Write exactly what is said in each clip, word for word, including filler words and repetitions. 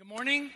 Good morning.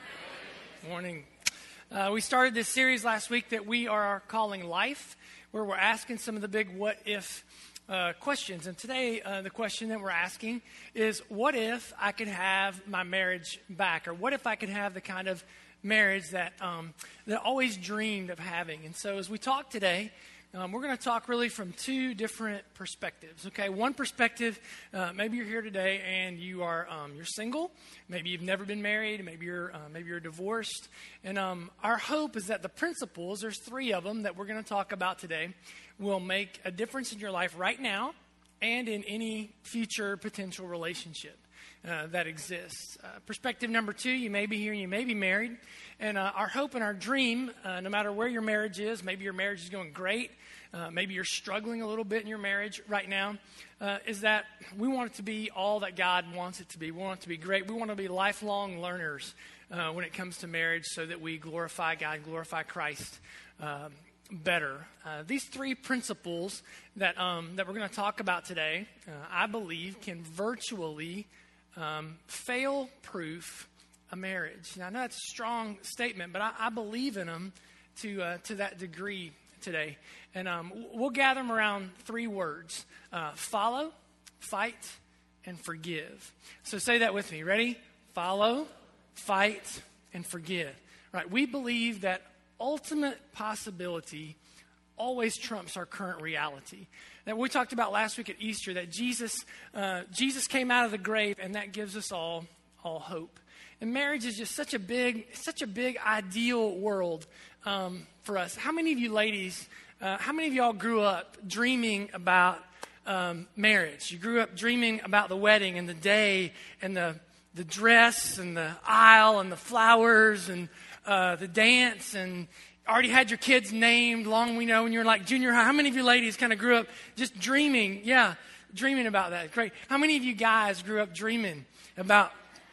Morning. Uh, we started this series last week that we are calling Life, where we're asking some of the big what if uh, questions. And today, uh, the question that we're asking is, what if I could have my marriage back? Or what if I could have the kind of marriage that, um, that I always dreamed of having? And so as we talk today, Um, we're going to talk really from two different perspectives, okay? One perspective, uh, maybe you're here today and you are um, you're single. Maybe you've never been married. Maybe you're uh, maybe you're divorced. And um, our hope is that the principles, there's three of them that we're going to talk about today, will make a difference in your life right now and in any future potential relationship uh, that exists. Uh, perspective number two, you may be here and you may be married. And uh, our hope and our dream, uh, no matter where your marriage is, maybe your marriage is going great, uh, maybe you're struggling a little bit in your marriage right now, uh, is that we want it to be all that God wants it to be. We want it to be great. We want to be lifelong learners uh, when it comes to marriage so that we glorify God, glorify Christ uh, better. Uh, these three principles that, um, that we're going to talk about today, uh, I believe, can virtually um, fail-proof a marriage. Now, I know that's a strong statement, but I, I believe in them to uh, to that degree today. And um, we'll gather them around three words: uh, follow, fight, and forgive. So say that with me. Ready? Follow, fight, and forgive. Right? We believe that ultimate possibility always trumps our current reality. That we talked about last week at Easter, that Jesus uh, Jesus came out of the grave, and that gives us all all hope. And marriage is just such a big, such a big ideal world um, for us. How many of you ladies, uh, how many of y'all grew up dreaming about um, marriage? You grew up dreaming about the wedding and the day and the the dress and the aisle and the flowers and uh, the dance, and already had your kids named long we know when you were like junior high. How many of you ladies kind of grew up just dreaming? Yeah, dreaming about that. Great. How many of you guys grew up dreaming about?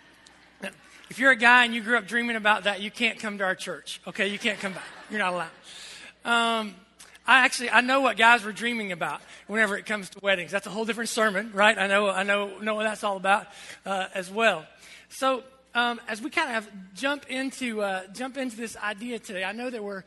If you're a guy and you grew up dreaming about that, you can't come to our church. Okay, you can't come back. You're not allowed. Um, I actually I know what guys were dreaming about whenever it comes to weddings. That's a whole different sermon, right? I know I know know what that's all about uh, as well. So um, as we kind of jump into uh, jump into this idea today, I know that we're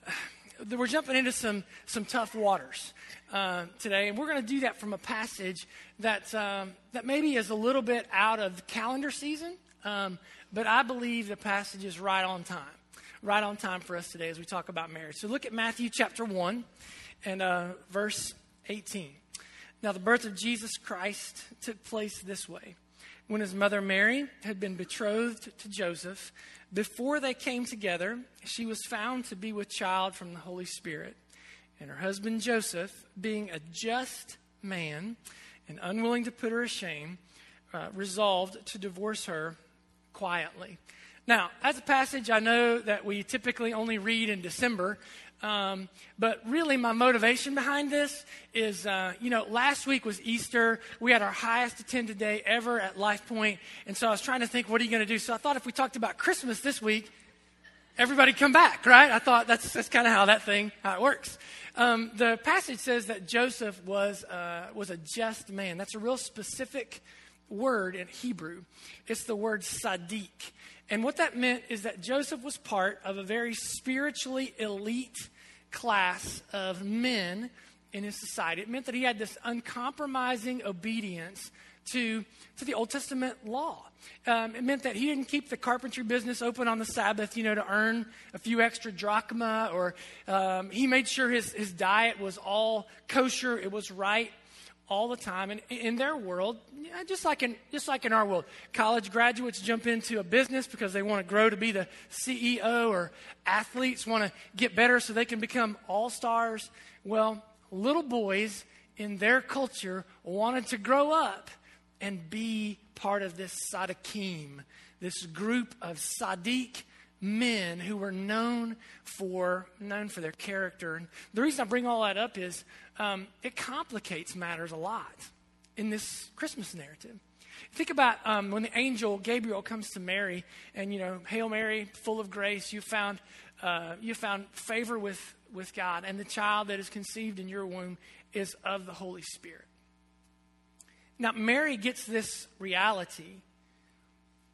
that we're jumping into some some tough waters uh, today, and we're going to do that from a passage that um, that maybe is a little bit out of the calendar season. Um, But I believe the passage is right on time, right on time for us today as we talk about marriage. So look at Matthew chapter one and uh, verse eighteen. Now the birth of Jesus Christ took place this way. When his mother Mary had been betrothed to Joseph, before they came together, she was found to be with child from the Holy Spirit. And her husband Joseph, being a just man and unwilling to put her to shame, uh, resolved to divorce her quietly. Now, as a passage, I know that we typically only read in December, um, but really my motivation behind this is, uh, you know, last week was Easter. We had our highest attended day ever at Life Point, and so I was trying to think, what are you going to do? So I thought if we talked about Christmas this week, everybody come back, right? I thought that's that's kind of how that thing, how it works. Um, the passage says that Joseph was uh, was a just man. That's a real specific word in Hebrew. It's the word Sadiq. And what that meant is that Joseph was part of a very spiritually elite class of men in his society. It meant that he had this uncompromising obedience to, to the Old Testament law. Um, it meant that he didn't keep the carpentry business open on the Sabbath, you know, to earn a few extra drachma, or um, he made sure his, his diet was all kosher, it was right all the time. And in their world, just like in just like in our world, college graduates jump into a business because they want to grow to be the C E O, or athletes want to get better so they can become all-stars. Well, little boys in their culture wanted to grow up and be part of this Sadiqim, this group of Sadiq men who were known for known for their character. And the reason I bring all that up is um, it complicates matters a lot in this Christmas narrative. Think about um, when the angel Gabriel comes to Mary, and you know, Hail Mary, full of grace, you found uh, you found favor with with God, and the child that is conceived in your womb is of the Holy Spirit. Now, Mary gets this reality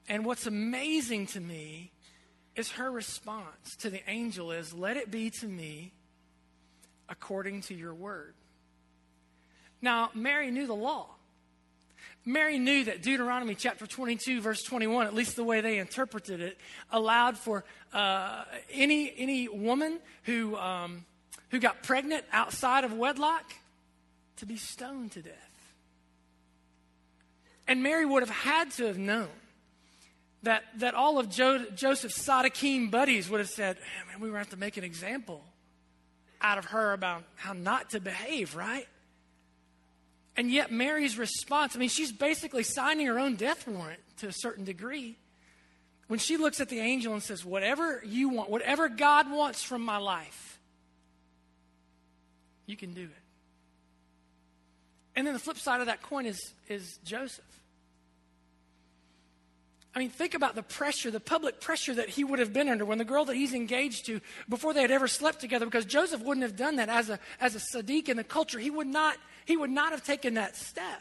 And what's amazing to me is her response to the angel is, let it be to me according to your word. Now, Mary knew the law. Mary knew that Deuteronomy chapter twenty-two, verse twenty-one, at least the way they interpreted it, allowed for uh, any any woman who um, who got pregnant outside of wedlock to be stoned to death. And Mary would have had to have known that that all of jo- Joseph's Sadducean buddies would have said, hey, man, we were going to have to make an example out of her about how not to behave, right? And yet Mary's response, I mean, she's basically signing her own death warrant to a certain degree. When she looks at the angel and says, whatever you want, whatever God wants from my life, you can do it. And then the flip side of that coin is, is Joseph. I mean, think about the pressure, the public pressure that he would have been under when the girl that he's engaged to, before they had ever slept together, because Joseph wouldn't have done that as a as a Sadiq in the culture. He would not, he would not have taken that step.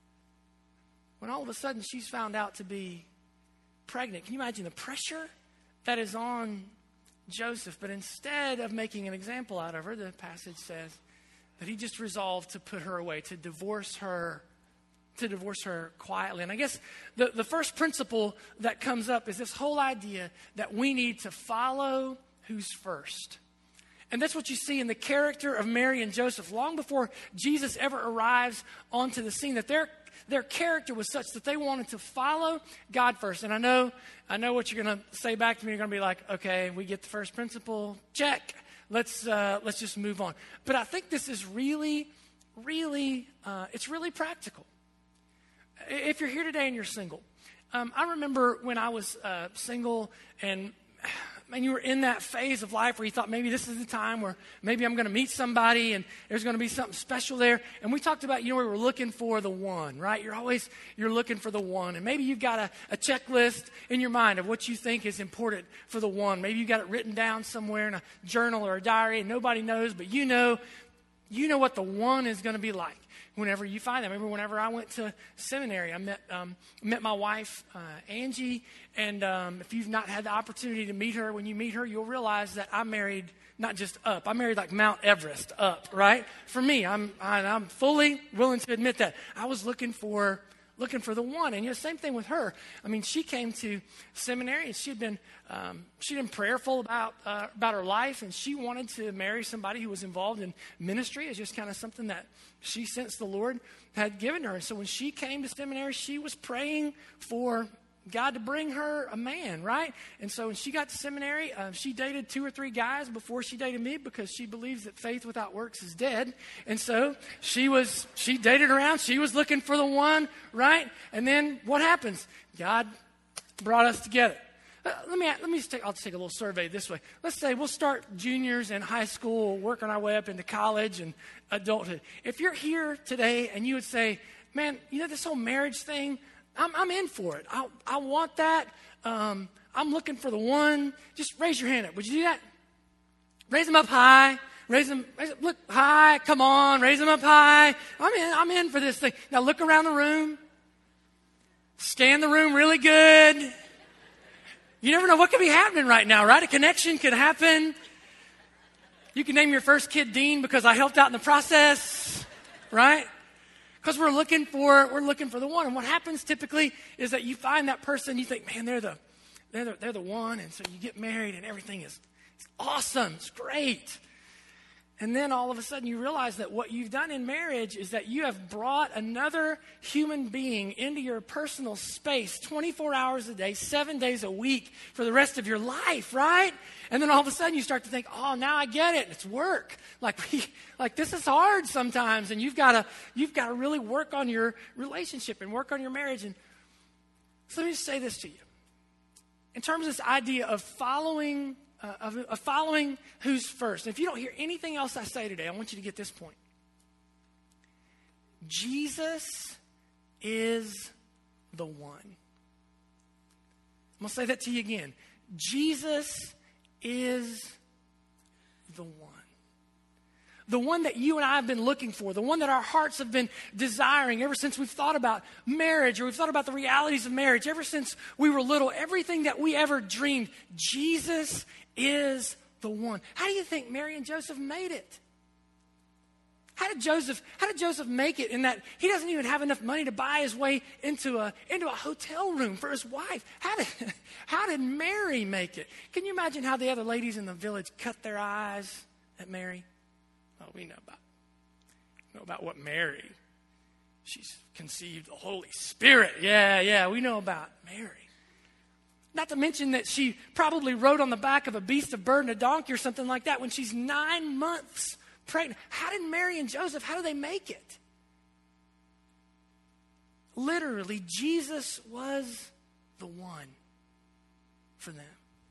When all of a sudden she's found out to be pregnant. Can you imagine the pressure that is on Joseph? But instead of making an example out of her, the passage says that he just resolved to put her away, to divorce her to divorce her quietly. And I guess the, the first principle that comes up is this whole idea that we need to follow who's first. And that's what you see in the character of Mary and Joseph. Long before Jesus ever arrives onto the scene, that their their character was such that they wanted to follow God first. And I know, I know what you're going to say back to me. You're going to be like, okay, we get the first principle. Check. Let's uh, let's just move on. But I think this is really, really, uh, it's really practical. If you're here today and you're single, um, I remember when I was uh, single and, and you were in that phase of life where you thought maybe this is the time where maybe I'm going to meet somebody and there's going to be something special there. And we talked about, you know, we were looking for the one, right? You're always, you're looking for the one. And maybe you've got a, a checklist in your mind of what you think is important for the one. Maybe you got it written down somewhere in a journal or a diary and nobody knows, but you know, you know what the one is going to be like whenever you find them. I remember whenever I went to seminary, I met um, met my wife, uh, Angie, and um, if you've not had the opportunity to meet her, when you meet her, you'll realize that I married not just up. I married like Mount Everest up, right? For me, I'm I, I'm fully willing to admit that. I was looking for looking for the one. And you know, same thing with her. I mean, she came to seminary and she'd been um, she'd been prayerful about uh, about her life, and she wanted to marry somebody who was involved in ministry. It's just kind of something that she sensed the Lord had given her. And so when she came to seminary, she was praying for God to bring her a man, right? And so when she got to seminary, uh, she dated two or three guys before she dated me because she believes that faith without works is dead. And so she was, she dated around. She was looking for the one, right? And then what happens? God brought us together. Uh, let me, let me just take, I'll take a little survey this way. Let's say we'll start juniors in high school, working our way up into college and adulthood. If you're here today and you would say, man, you know, this whole marriage thing, I'm, I'm in for it. I, I want that. Um, I'm looking for the one. Just raise your hand up. Would you do that? Raise them up high. Raise them, raise them, look high. Come on, raise them up high. I'm in. I'm in for this thing. Now look around the room. Scan the room really good. You never know what could be happening right now, right? A connection could happen. You can name your first kid Dean because I helped out in the process, right? Because we're looking for we're looking for the one. And what happens typically is that you find that person, you think, man, they're the they're the, they're the one, and so you get married and everything is it's awesome, it's great. And then all of a sudden you realize that what you've done in marriage is that you have brought another human being into your personal space twenty-four hours a day, seven days a week for the rest of your life, right? And then all of a sudden you start to think, oh, now I get it. It's work. Like, we, like this is hard sometimes, and you've got to you've got to really work on your relationship and work on your marriage. And so let me just say this to you. In terms of this idea of following Uh, of, of following who's first. And if you don't hear anything else I say today, I want you to get this point. Jesus is the one. I'm going to say that to you again. Jesus is the one. The one that you and I have been looking for, the one that our hearts have been desiring ever since we've thought about marriage or we've thought about the realities of marriage, ever since we were little, everything that we ever dreamed. Jesus is the one. How do you think Mary and Joseph made it? How did Joseph, how did Joseph make it in that he doesn't even have enough money to buy his way into a, into a hotel room for his wife? How did, how did Mary make it? Can you imagine how the other ladies in the village cut their eyes at Mary? Oh, we know about, know about what Mary, she's conceived the Holy Spirit. Yeah, yeah, we know about Mary. Not to mention that she probably rode on the back of a beast of burden, a donkey or something like that when she's nine months pregnant. How did Mary and Joseph, how do they make it? Literally, Jesus was the one for them.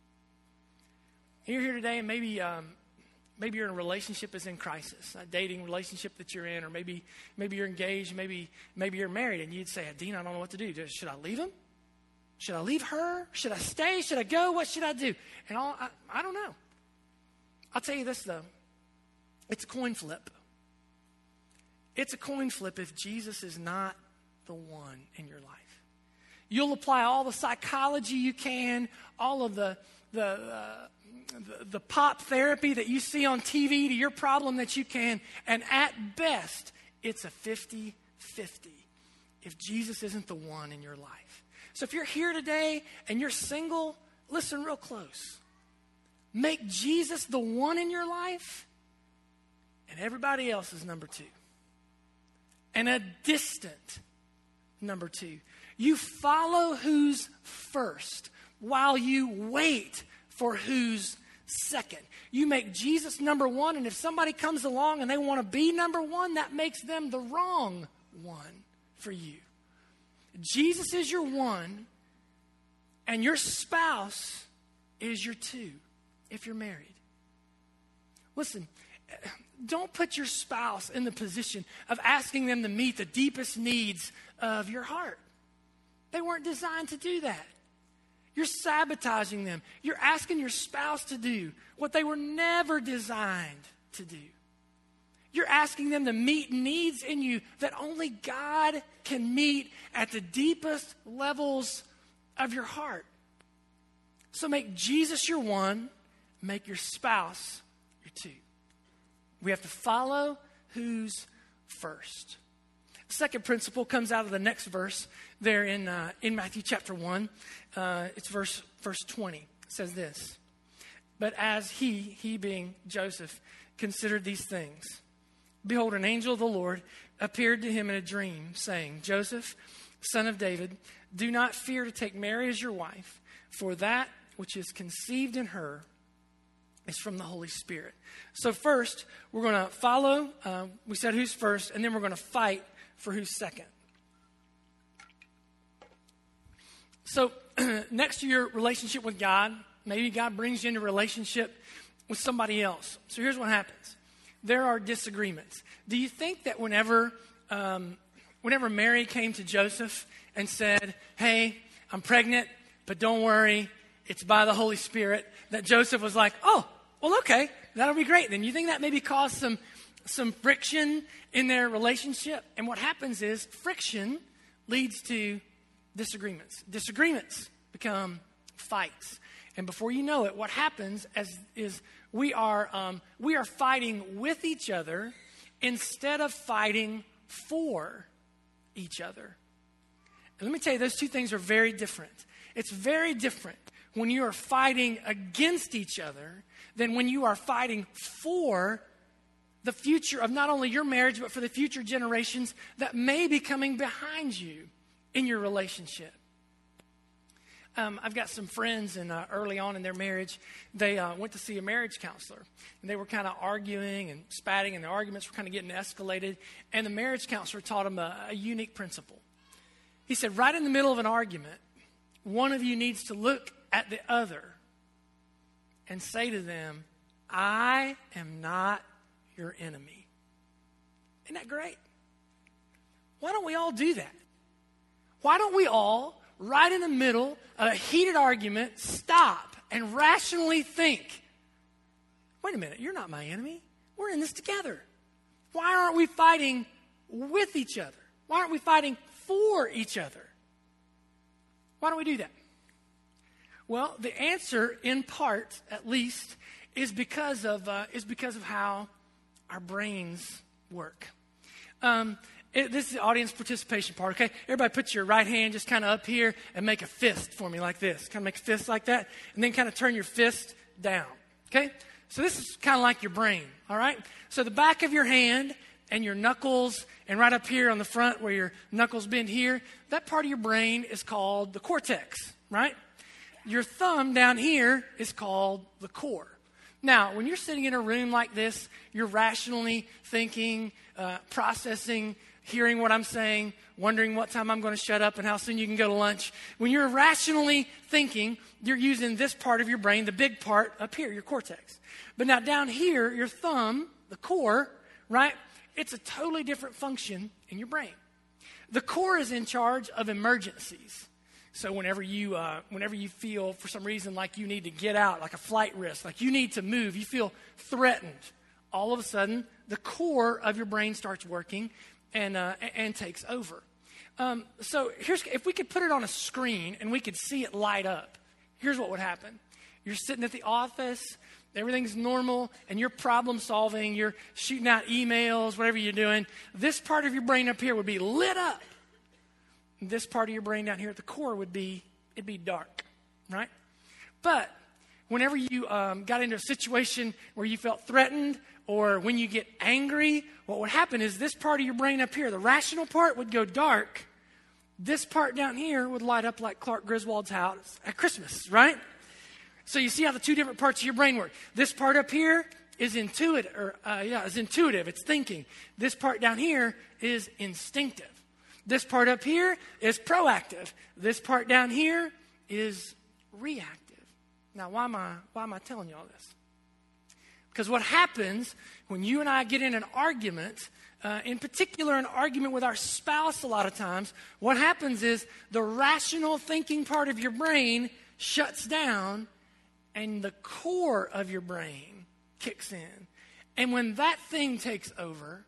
You're here today and maybe um, maybe you're in a relationship that's in crisis, a dating relationship that you're in, or maybe maybe you're engaged, maybe maybe you're married, and you'd say, Dean, I don't know what to do. Should I leave him? Should I leave her? Should I stay? Should I go? What should I do? And all, I, I don't know. I'll tell you this, though. It's a coin flip. It's a coin flip if Jesus is not the one in your life. You'll apply all the psychology you can, all of the the, uh, the the pop therapy that you see on T V to your problem that you can, and at best, it's a fifty-fifty if Jesus isn't the one in your life. So if you're here today and you're single, listen real close. Make Jesus the one in your life, and everybody else is number two. And a distant number two. You follow who's first while you wait for who's second. You make Jesus number one, and if somebody comes along and they want to be number one, that makes them the wrong one for you. Jesus is your one, and your spouse is your two if you're married. Listen, don't put your spouse in the position of asking them to meet the deepest needs of your heart. They weren't designed to do that. You're sabotaging them. You're asking your spouse to do what they were never designed to do. You're asking them to meet needs in you that only God can meet at the deepest levels of your heart. So make Jesus your one, make your spouse your two. We have to follow who's first. The second principle comes out of the next verse there in uh, in Matthew chapter one. Uh, it's verse verse twenty. It says this: But as he, he being Joseph, considered these things, behold, an angel of the Lord appeared to him in a dream, saying, Joseph, son of David, do not fear to take Mary as your wife, for that which is conceived in her is from the Holy Spirit. So first, we're going to follow, uh, we said who's first, and then we're going to fight for who's second. So next to your relationship with God, maybe God brings you into a relationship with somebody else. So here's what happens. There are disagreements. Do you think that whenever um, whenever Mary came to Joseph and said, hey, I'm pregnant, but don't worry, it's by the Holy Spirit, that Joseph was like, oh, well, okay, that'll be great. Then you think that maybe caused some, some friction in their relationship? And what happens is friction leads to disagreements. Disagreements become fights. And before you know it, what happens as, is we are um, we are fighting with each other instead of fighting for each other. And let me tell you, those two things are very different. It's very different when you are fighting against each other than when you are fighting for the future of not only your marriage, but for the future generations that may be coming behind you in your relationship. Um, I've got some friends, and uh, early on in their marriage, they uh, went to see a marriage counselor. And they were kind of arguing and spatting, and the arguments were kind of getting escalated. And the marriage counselor taught them a, a unique principle. He said, right in the middle of an argument, one of you needs to look at the other and say to them, I am not your enemy. Isn't that great? Why don't we all do that? Why don't we all, right in the middle of a heated argument, stop and rationally think, wait a minute, you're not my enemy. we're in this together. Why aren't we fighting with each other? Why aren't we fighting for each other? Why don't we do that? Well, the answer, in part, at least, is because of uh, is because of how our brains work. Um, it, this is the audience participation part, okay? Everybody put your right hand just kind of up here and make a fist for me like this. Kind of make a fist like that, and then kind of turn your fist down, okay? So this is kind of like your brain, all right? So the back of your hand and your knuckles, and right up here on the front where your knuckles bend here, that part of your brain is called the cortex, right? Your thumb down here is called the core. Now, when you're sitting in a room like this, you're rationally thinking, uh, processing, hearing what I'm saying, wondering what time I'm going to shut up and how soon you can go to lunch. When you're rationally thinking, you're using this part of your brain, the big part up here, your cortex. But now down here, your thumb, the core, right? It's a totally different function in your brain. The core is in charge of emergencies. So whenever you uh, whenever you feel for some reason like you need to get out, like a flight risk, like you need to move, you feel threatened, all of a sudden the core of your brain starts working and uh, and takes over. Um, so here's if we could put it on a screen and we could see it light up. Here's what would happen: you're sitting at the office, everything's normal, and you're problem solving, you're shooting out emails, whatever you're doing. This part of your brain up here would be lit up. This part of your brain down here at the core would be, it'd be dark, right? But whenever you um, got into a situation where you felt threatened or when you get angry, what would happen is this part of your brain up here, the rational part, would go dark. This part down here would light up like Clark Griswold's house at Christmas, right? So you see how the two different parts of your brain work. This part up here is intuitive, or uh, yeah, is intuitive. It's thinking. This part down here is instinctive. This part up here is proactive. This part down here is reactive. Now, why am I why am I telling you all this? Because what happens when you and I get in an argument, uh, in particular an argument with our spouse a lot of times, what happens is the rational thinking part of your brain shuts down and the core of your brain kicks in. And when that thing takes over,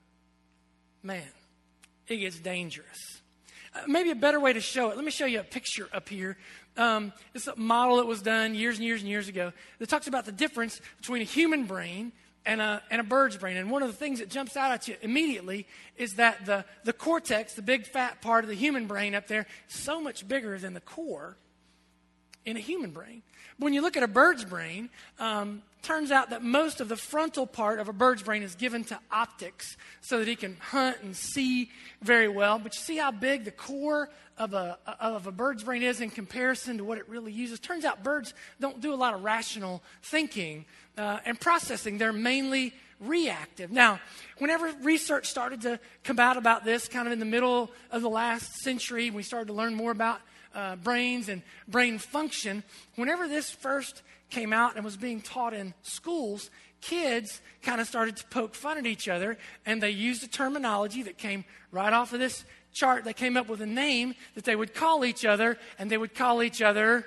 man, it gets dangerous. Uh, maybe a better way to show it. Let me show you a picture up here. Um, it's a model that was done years and years and years ago that talks about the difference between a human brain and a, and a bird's brain. And one of the things that jumps out at you immediately is that the, the cortex, the big fat part of the human brain up there, is so much bigger than the core in a human brain. But when you look at a bird's brain, um, turns out that most of the frontal part of a bird's brain is given to optics so that he can hunt and see very well. But you see how big the core of a, of a bird's brain is in comparison to what it really uses? Turns out birds don't do a lot of rational thinking uh, and processing. They're mainly reactive. Now, whenever research started to come out about this, kind of in the middle of the last century, we started to learn more about uh, brains and brain function. Whenever this first came out and was being taught in schools, kids kind of started to poke fun at each other, and they used a terminology that came right off of this chart. They came up with a name that they would call each other, and they would call each other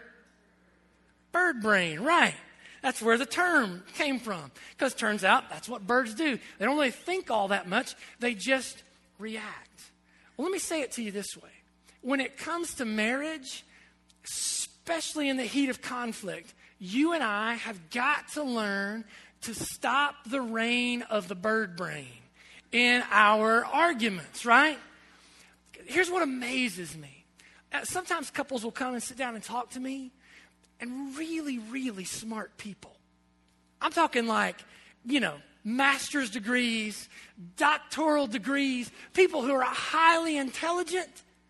bird brain, right? That's where the term came from, because it turns out that's what birds do. They don't really think all that much. They just react. Well, let me say it to you this way. When it comes to marriage, especially in the heat of conflict, you and I have got to learn to stop the reign of the bird brain in our arguments, right? Here's what amazes me. Sometimes couples will come and sit down and talk to me, and really, really smart people. I'm talking like, you know, master's degrees, doctoral degrees, people who are highly intelligent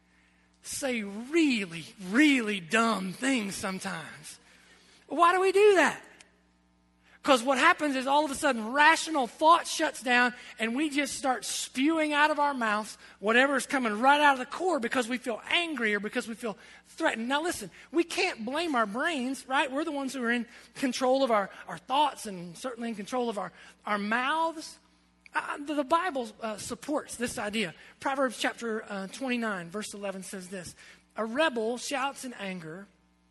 say really, really dumb things sometimes. Why do we do that? Because what happens is all of a sudden rational thought shuts down and we just start spewing out of our mouths whatever is coming right out of the core because we feel angry or because we feel threatened. Now listen, we can't blame our brains, right? We're the ones who are in control of our, our thoughts and certainly in control of our, our mouths. Uh, the, the Bible uh, supports this idea. Proverbs chapter uh, twenty-nine, verse eleven says this: a rebel shouts in anger,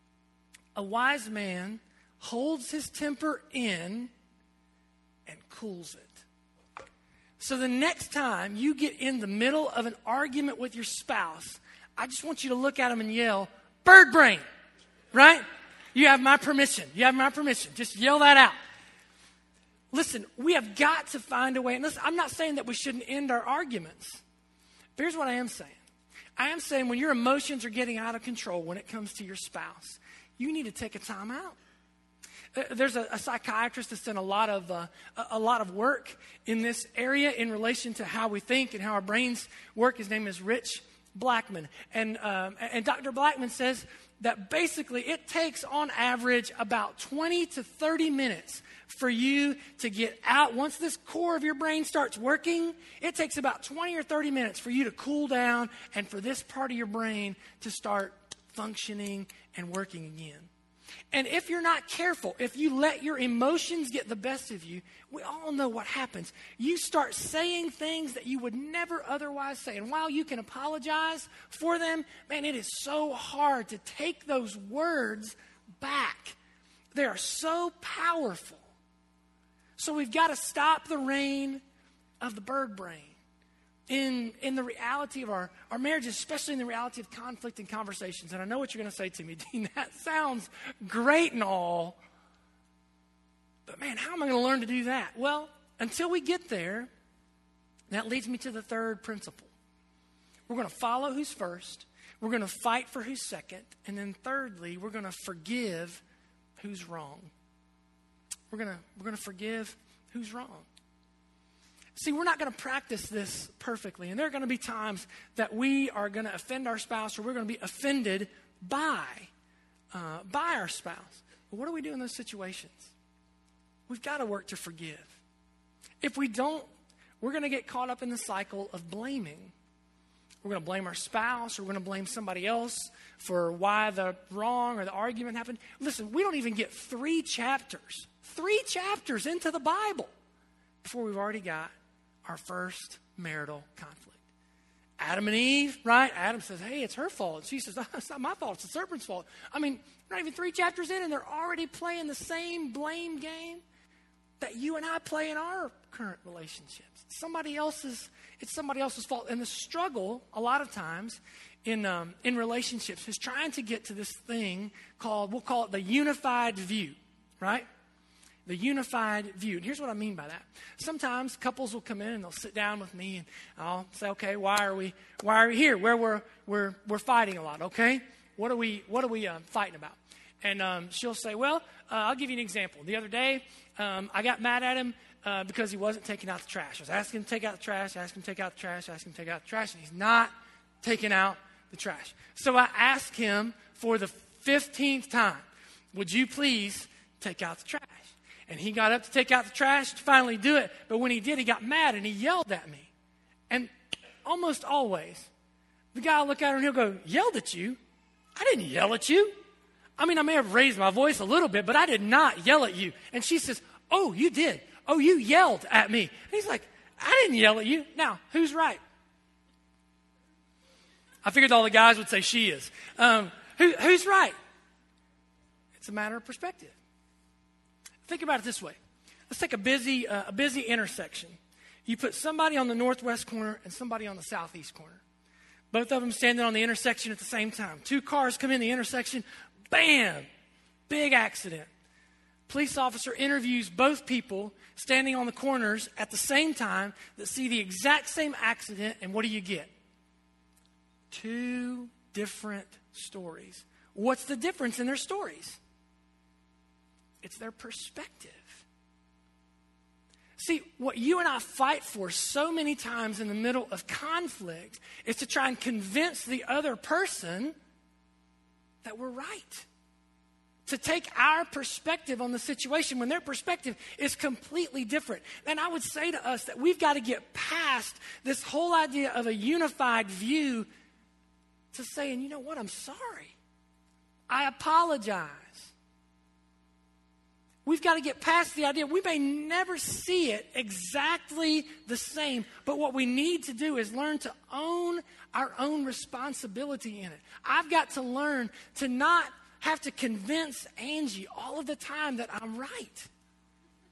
a wise man holds his temper in and cools it. So the next time you get in the middle of an argument with your spouse, I just want you to look at them and yell, bird brain, right? You have my permission. You have my permission. Just yell that out. Listen, we have got to find a way. And listen, I'm not saying that we shouldn't end our arguments. But here's what I am saying. I am saying when your emotions are getting out of control when it comes to your spouse, you need to take a time out. Uh, there's a, a psychiatrist that's done a lot of uh, a, a lot of work in this area in relation to how we think and how our brains work. His name is Rich Blackman. And, um, and Doctor Blackman says that basically it takes on average about twenty to thirty minutes for you to get out. Once this core of your brain starts working, it takes about twenty or thirty minutes for you to cool down and for this part of your brain to start functioning and working again. And if you're not careful, if you let your emotions get the best of you, we all know what happens. You start saying things that you would never otherwise say. And while you can apologize for them, man, it is so hard to take those words back. They are so powerful. So we've got to stop the reign of the bird brain in, in the reality of our, our marriages, especially in the reality of conflict and conversations. And I know what you're going to say to me, Dean, that sounds great and all, but man, how am I going to learn to do that? Well, until we get there, that leads me to the third principle. We're going to follow who's first, we're going to fight for who's second, and then thirdly, we're going to forgive who's wrong. We're going to we're going to forgive who's wrong. See, we're not going to practice this perfectly. And there are going to be times that we are going to offend our spouse or we're going to be offended by, uh, by our spouse. But what do we do in those situations? We've got to work to forgive. If we don't, we're going to get caught up in the cycle of blaming. We're going to blame our spouse or we're going to blame somebody else for why the wrong or the argument happened. Listen, we don't even get three chapters, three chapters into the Bible before we've already got our first marital conflict. Adam and Eve, right? Adam says, hey, it's her fault. And she says, no, it's not my fault. It's the serpent's fault. I mean, not even three chapters in and they're already playing the same blame game that you and I play in our current relationships. Somebody else's, it's somebody else's fault. And the struggle, a lot of times, in um, in relationships is trying to get to this thing called, we'll call it the unified view, right? The unified view. And here's what I mean by that. Sometimes couples will come in and they'll sit down with me and I'll say, okay, why are we why are we here? Where we're we're we're fighting a lot, okay? What are we what are we uh, fighting about? And um, she'll say, well, uh, I'll give you an example. The other day, um, I got mad at him uh, because he wasn't taking out the trash. I was asking him to take out the trash, asking him to take out the trash, asking him to take out the trash, and he's not taking out the trash. So I asked him for the fifteenth time, would you please take out the trash? And he got up to take out the trash to finally do it. But when he did, he got mad and he yelled at me. And almost always, the guy will look at her and he'll go, yelled at you? I didn't yell at you. I mean, I may have raised my voice a little bit, but I did not yell at you. And she says, oh, you did. Oh, you yelled at me. And he's like, I didn't yell at you. Now, who's right? I figured all the guys would say she is. Um, who, who's right? It's a matter of perspective. Think about it this way. Let's take a busy, uh, a busy intersection. You put somebody on the northwest corner and somebody on the southeast corner. Both of them standing on the intersection at the same time. Two cars come in the intersection. Bam! Big accident. Police officer interviews both people standing on the corners at the same time that see the exact same accident. And what do you get? Two different stories. What's the difference in their stories? It's their perspective. See, what you and I fight for so many times in the middle of conflict is to try and convince the other person that we're right. To take our perspective on the situation when their perspective is completely different. And I would say to us that we've got to get past this whole idea of a unified view to saying, you know what, I'm sorry. I apologize. We've got to get past the idea. We may never see it exactly the same, but what we need to do is learn to own our own responsibility in it. I've got to learn to not have to convince Angie all of the time that I'm right.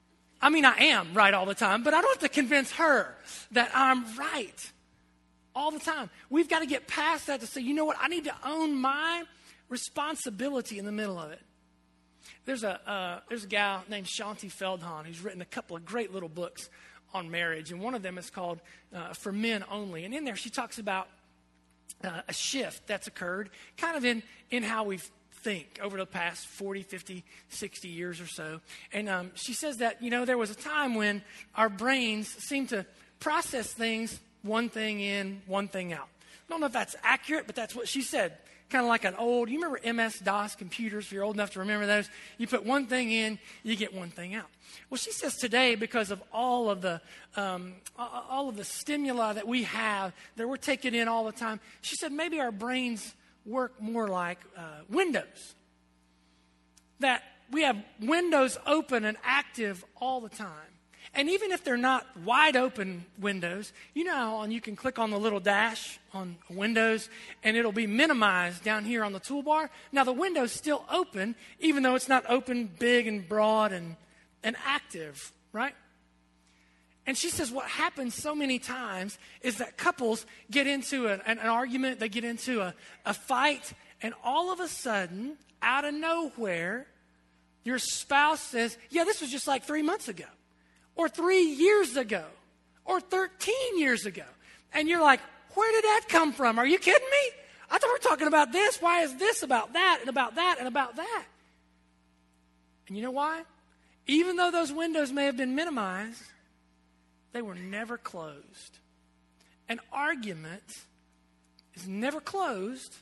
I mean, I am right all the time, but I don't have to convince her that I'm right all the time. We've got to get past that to say, you know what? I need to own my responsibility in the middle of it. There's a uh, there's a gal named Shaunti Feldhahn who's written a couple of great little books on marriage, and one of them is called uh, For Men Only. And in there, she talks about uh, a shift that's occurred kind of in, in how we think over the past forty, fifty, sixty years or so. And um, she says that, you know, there was a time when our brains seemed to process things one thing in, one thing out. I don't know if that's accurate, but that's what she said. Kind of like an old, you remember M S DOS computers, if you're old enough to remember those? You put one thing in, you get one thing out. Well, she says today, because of all of the um, all of the stimuli that we have, that we're taking in all the time, she said maybe our brains work more like uh, windows. That we have windows open and active all the time. And even if they're not wide open windows, you know how on, you can click on the little dash on Windows and it'll be minimized down here on the toolbar. Now the window's still open, even though it's not open big and broad and, and active, right? And she says what happens so many times is that couples get into an, an, an argument, they get into a, a fight, and all of a sudden, out of nowhere, your spouse says, yeah, this was just like three months ago. Or three years ago, or thirteen years ago. And you're like, where did that come from? Are you kidding me? I thought we were talking about this. Why is this about that and about that and about that? And you know why? Even though those windows may have been minimized, they were never closed. An argument is never closed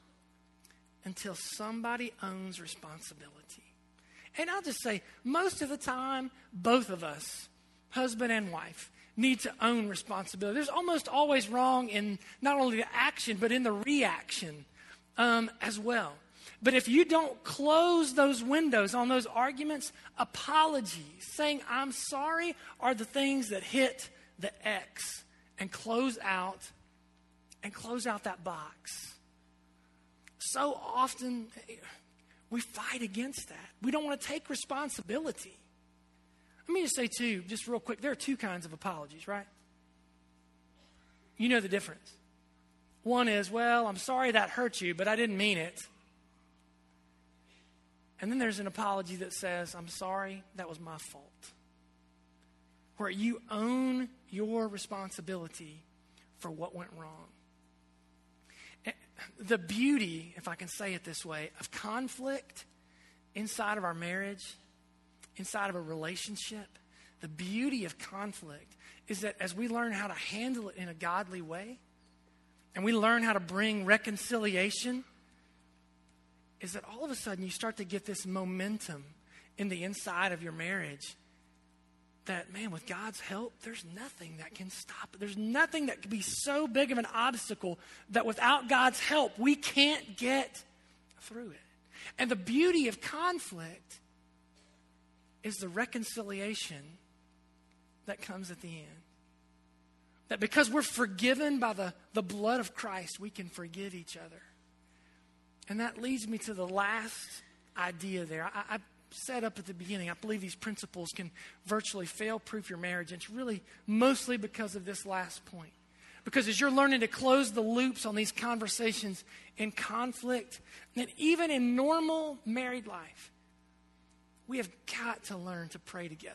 until somebody owns responsibility. And I'll just say, most of the time, both of us, husband and wife, need to own responsibility. There's almost always wrong in not only the action, but in the reaction um, as well. But if you don't close those windows on those arguments, apologies, saying I'm sorry, are the things that hit the X and close out and close out that box. So often we fight against that. We don't want to take responsibility. Let me just say, too, just real quick, there are two kinds of apologies, right? You know the difference. One is, well, I'm sorry that hurt you, but I didn't mean it. And then there's an apology that says, I'm sorry, that was my fault. Where you own your responsibility for what went wrong. The beauty, if I can say it this way, of conflict inside of our marriage, inside of a relationship, the beauty of conflict is that as we learn how to handle it in a godly way, and we learn how to bring reconciliation, is that all of a sudden you start to get this momentum in the inside of your marriage that, man, with God's help, there's nothing that can stop it. There's nothing that can be so big of an obstacle that without God's help, we can't get through it. And the beauty of conflict is the reconciliation that comes at the end. That because we're forgiven by the, the blood of Christ, we can forgive each other. And that leads me to the last idea there. I, I said up at the beginning, I believe these principles can virtually fail-proof your marriage. And it's really mostly because of this last point. Because as you're learning to close the loops on these conversations in conflict, and even in normal married life, we have got to learn to pray together.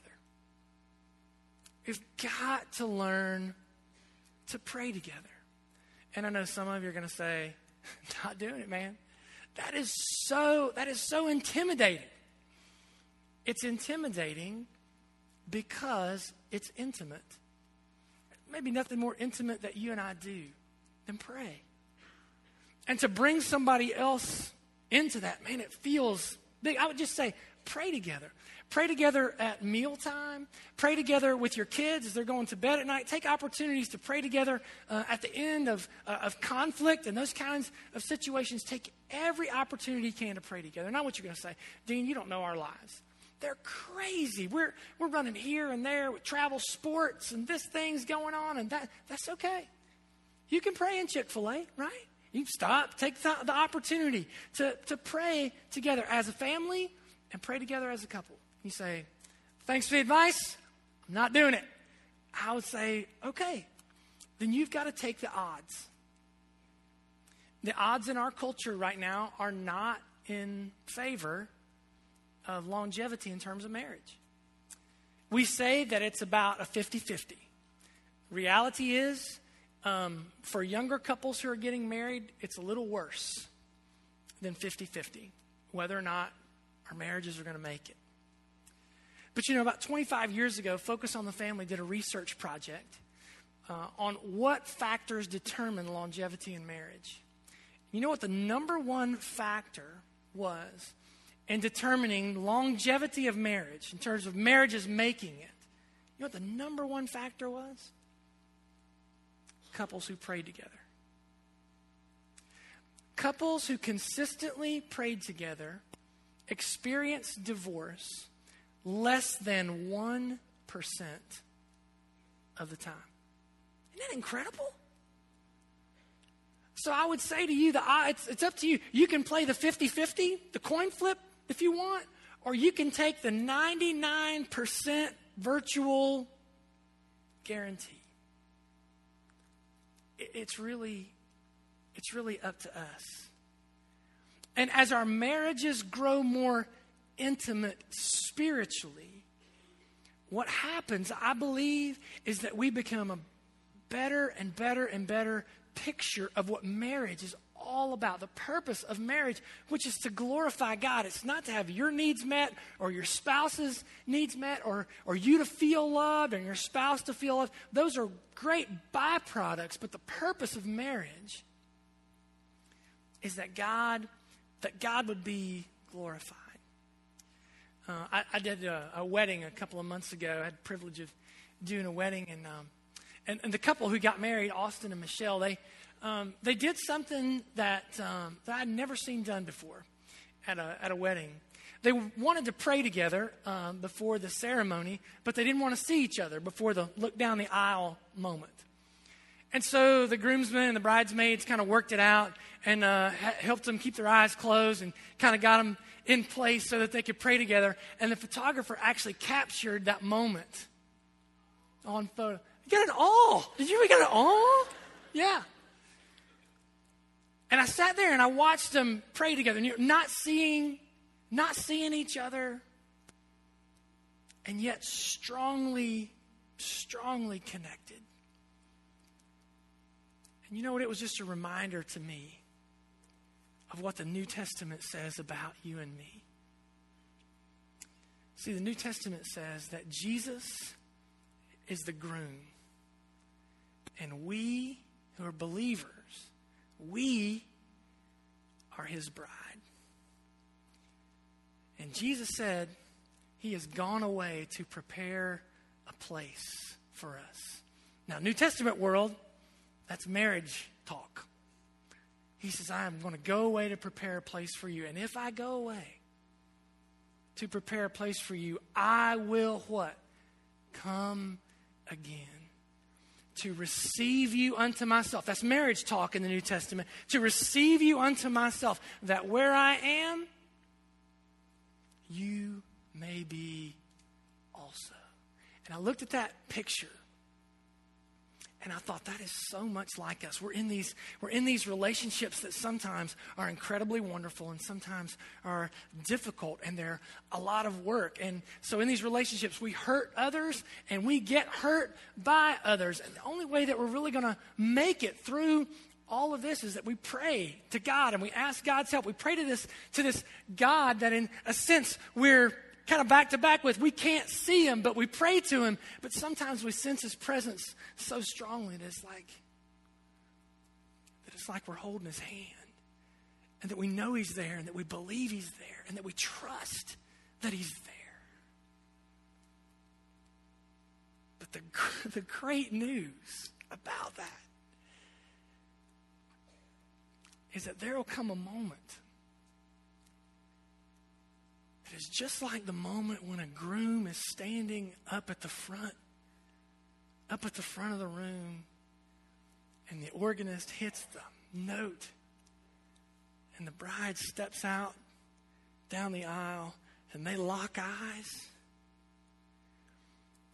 We've got to learn to pray together. And I know some of you are going to say, not doing it, man. That is so, that is so intimidating. It's intimidating because it's intimate. Maybe nothing more intimate that you and I do than pray. And to bring somebody else into that, man, it feels big. I would just say, pray together. Pray together at mealtime. Pray together with your kids as they're going to bed at night. Take opportunities to pray together uh, at the end of, uh, of conflict and those kinds of situations. Take every opportunity you can to pray together. Not what you're going to say, Dean, you don't know our lives. They're crazy. We're we're running here and there with travel sports and this thing's going on, and that that's okay. You can pray in Chick-fil-A, right? You stop, take the, the opportunity to, to pray together as a family and pray together as a couple. You say, thanks for the advice. I'm not doing it. I would say, okay, then you've got to take the odds. The odds in our culture right now are not in favor of longevity in terms of marriage. We say that it's about a fifty-fifty. Reality is, um, for younger couples who are getting married, it's a little worse than fifty-fifty, whether or not our marriages are going to make it. But you know, about twenty-five years ago, Focus on the Family did a research project uh, on what factors determine longevity in marriage. You know what the number one factor was in determining longevity of marriage, in terms of marriages making it? You know what the number one factor was? Couples who prayed together. Couples who consistently prayed together experienced divorce less than one percent of the time. Isn't that incredible? So I would say to you, the, it's, it's up to you. You can play the fifty-fifty, the coin flip, if you want, or you can take the ninety-nine percent virtual guarantee. It, it's really, it's really up to us. And as our marriages grow more intimate spiritually, what happens, I believe, is that we become a better and better and better picture of what marriage is all about. The purpose of marriage, which is to glorify God. It's not to have your needs met or your spouse's needs met or, or you to feel loved and your spouse to feel loved. Those are great byproducts, but the purpose of marriage is that God, that God would be glorified. Uh, I, I did a, a wedding a couple of months ago. I had the privilege of doing a wedding, and um, and, and the couple who got married, Austin and Michelle, they um, they did something that um, that I'd never seen done before at a at a wedding. They wanted to pray together um, before the ceremony, but they didn't want to see each other before the look down the aisle moment. And so the groomsmen and the bridesmaids kind of worked it out and uh, helped them keep their eyes closed and kind of got them in place so that they could pray together. And the photographer actually captured that moment on photo. You got it all. Did you get it all? Yeah. And I sat there and I watched them pray together, and, you know, not seeing, not seeing each other, and yet strongly, strongly connected. And you know what? It was just a reminder to me of what the New Testament says about you and me. See, the New Testament says that Jesus is the groom, and we who are believers, we are his bride. And Jesus said he has gone away to prepare a place for us. Now, New Testament world, that's marriage talk. He says, I am going to go away to prepare a place for you. And if I go away to prepare a place for you, I will what? Come again to receive you unto myself. That's marriage talk in the New Testament. To receive you unto myself, that where I am, you may be also. And I looked at that picture, and I thought, that is so much like us. We're in these, we're in these relationships that sometimes are incredibly wonderful and sometimes are difficult, and they're a lot of work. And so in these relationships, we hurt others and we get hurt by others. And the only way that we're really going to make it through all of this is that we pray to God and we ask God's help. We pray to this, to this God that in a sense we're kind of back to back with. We can't see him, but we pray to him. But sometimes we sense his presence so strongly that it's like, that it's like we're holding his hand. And that we know he's there, and that we believe he's there, and that we trust that he's there. But the, the great news about that is that there will come a moment that is just like the moment when a groom is standing up at the front, up at the front of the room, and the organist hits the note, and the bride steps out down the aisle, and they lock eyes,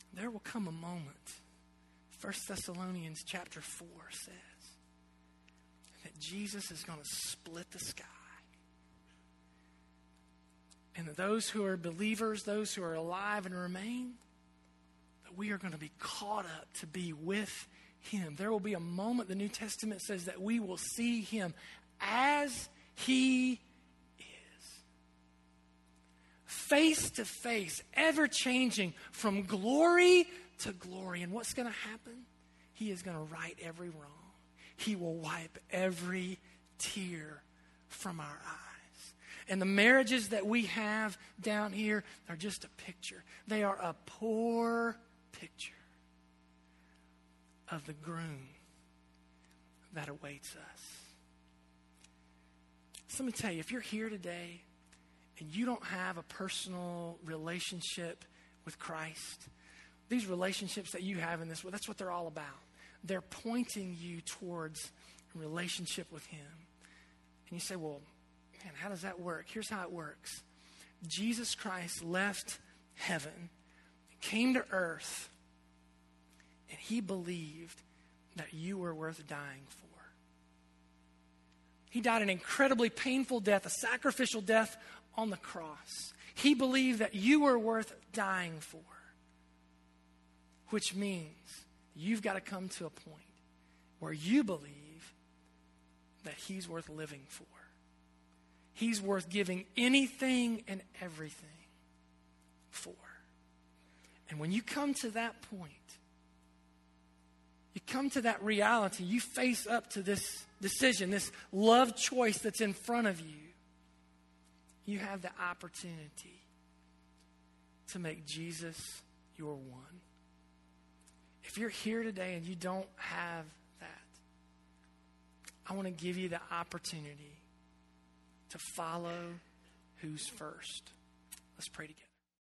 there will come a moment, First Thessalonians chapter four says, that Jesus is going to split the sky. And that those who are believers, those who are alive and remain, that we are going to be caught up to be with him. There will be a moment, the New Testament says, that we will see him as he is. Face to face, ever changing from glory to glory. And what's going to happen? He is going to right every wrong. He will wipe every tear from our eyes. And the marriages that we have down here are just a picture. They are a poor picture of the groom that awaits us. So let me tell you, if you're here today and you don't have a personal relationship with Christ, these relationships that you have in this world, that's what they're all about. They're pointing you towards a relationship with him. And you say, well, man, how does that work? Here's how it works. Jesus Christ left heaven, came to earth, and he believed that you were worth dying for. He died an incredibly painful death, a sacrificial death on the cross. He believed that you were worth dying for, which means you've got to come to a point where you believe that he's worth living for. He's worth giving anything and everything for. And when you come to that point, you come to that reality, you face up to this decision, this love choice that's in front of you, you have the opportunity to make Jesus your one. If you're here today and you don't have that, I want to give you the opportunity to follow who's first. Let's pray together.